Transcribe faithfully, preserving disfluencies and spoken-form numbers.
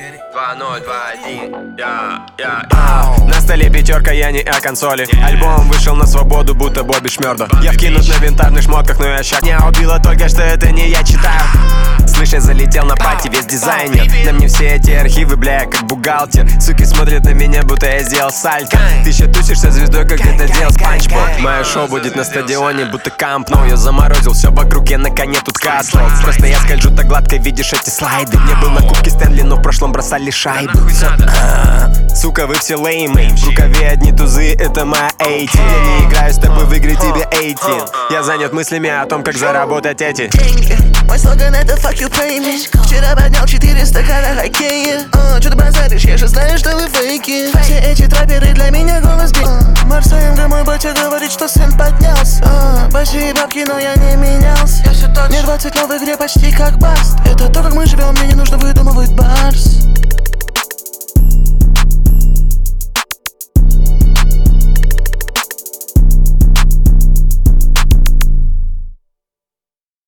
два ноль два один, я, я, я. На столе пятерка, я не о консоли. Альбом вышел на свободу, будто Бобби Шмёрдо. Я вкинут на винтажных шмотках, но я щак. Меня убило только, что это не я читаю. Слышь, я залетел на пати, весь дизайнер. На мне все эти архивы, бля, я как бухгалтер. Суки смотрят на меня, будто я сделал сальто. Ты еще тусишься звездой, как это делал Спанч Боб. Мое шоу будет на стадионе, будто Камп Ноу. Я заморозил все вокруг, я на коне тут касло. Просто я скольжу так гладко, видишь эти слайды. Не был на кубке Стэнли, но в прошлом бросали шайбы. Сука, вы все леймы. В рукаве одни тузы, это моя эйти. Я не играю с тобой в игры, тебе эйтин. Я занят мыслями о том, как заработать эти деньги. Мой слоган это fuck you pay me. Вчера поднял четыре стакана хоккея. uh, Чё ты базаришь, я же знаю, что вы фейки. Все эти траперы для меня голос бей. uh, Марс МГ, мой батя говорит, что сын поднялся. uh, Большие бабки, но я не менялся. Мне двадцать, но в игре почти как Баст. Это то, как мы живем, мне не нужно выдумывать барс.